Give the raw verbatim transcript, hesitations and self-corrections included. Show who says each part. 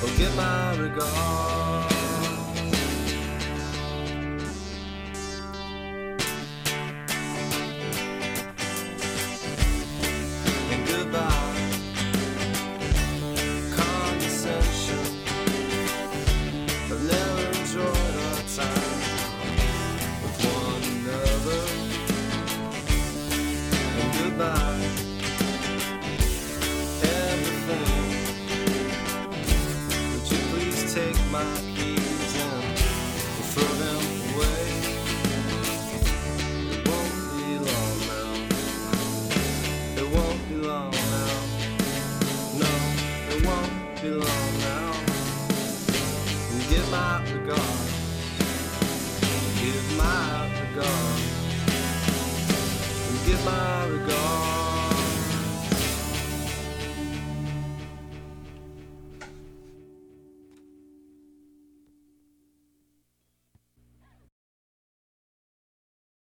Speaker 1: Well, give my regards. And goodbye, condescension. I've never enjoyed our time with one another. And goodbye, everything. Would you please take my keys and throw them away? It won't be long now. It won't be long now. No, it won't be long now. And give my regard. Give my regard. And give my regard.